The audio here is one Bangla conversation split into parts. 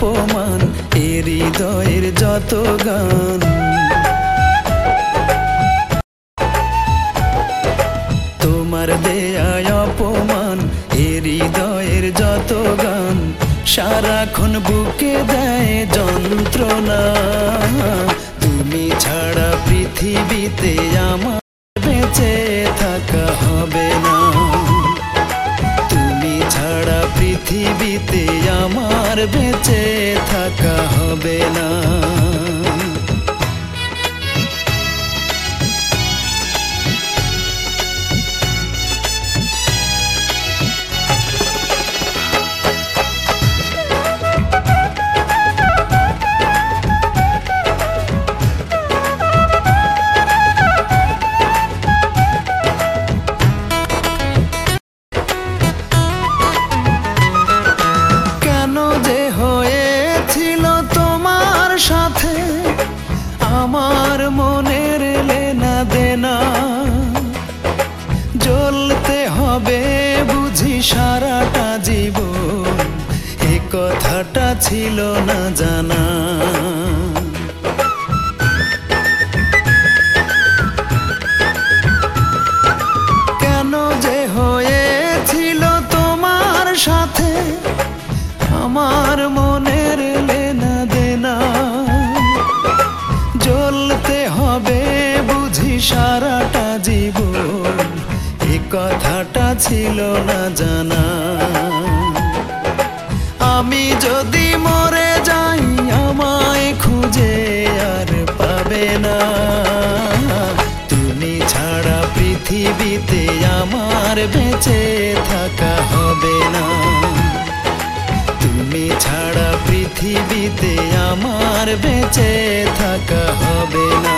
অপমান এ হৃদয়ের যত গান। তোমার দেয়া অপমান এ হৃদয়ের যত গান, সারাক্ষণ বুকে দেয় যন্ত্রণা। তুমি ছাড়া পৃথিবীতে আমার বেঁচে থাকা হবে না। তুমি ছাড়া পৃথিবীতে আমার বেঁচে থাকা হবে না। আমার মনের লেনা দেনা জ্বলতে হবে বুঝি সারাটা জীবন, এ কথাটা ছিল না জানা। কেন যে হয়েছিল তোমার সাথে আমার মনের লেনা দেনা, জ্বলতে হবে বুঝি সারাটা জীবন, এ কথাটা ছিল না জানা। আমি যদি মরে যাই আমায় খুঁজে আর পাবে না। তুমি ছাড়া পৃথিবীতে আমার বেঁচে থাকা হবে না। তুমি ছাড়া পৃথিবীতে আমার বেঁচে থাকা হবে না।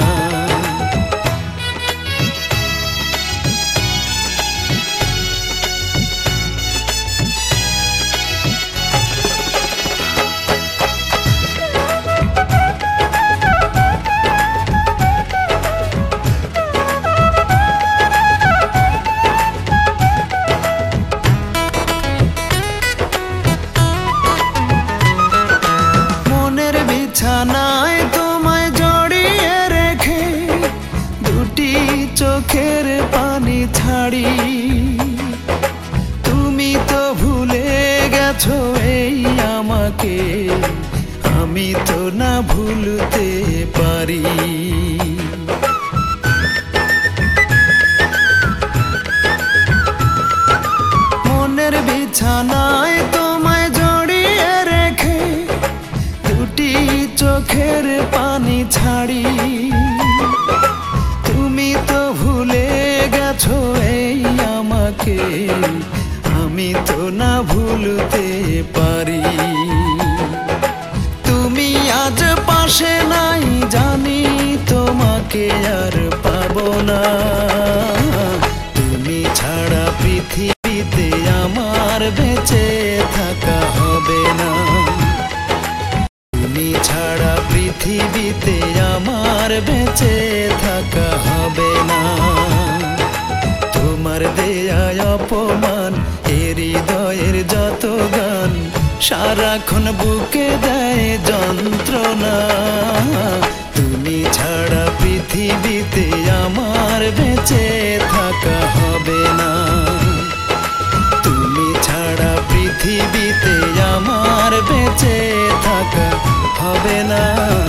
বিছানায় তোমায় জড়িয়ে রেখে দুটি চোখের পানি ছাড়ি, তুমি তো ভুলে গেছো এই আমাকে, আমি তো না ভুলতে পারি। মনের বিছানায় তোমায় জড়িয়ে রেখে দুটি চোখের পানি ছাড়ি, তুমি তো ভুলে গেছো এই আমাকে, আমি তো না ভুলতে পারি। তুমি আজ পাশে নাই জানি তোমাকে আর পাবো না। তুমি ছাড়া পৃথিবীতে আমার বেঁচে থাকা হবে না। তুমি ছাড়া পৃথিবীতে আমার বেঁচে থাকা হবে না। তোমার দেয়া অপমান এ হৃদয়ের যত গান, সারাক্ষণ বুকে দেয় যন্ত্রণা। তুমি ছাড়া পৃথিবীতে আমার বেঁচে থাকা হবে না। তুমি ছাড়া পৃথিবীতে আমার বেঁচে থাকা হবে না।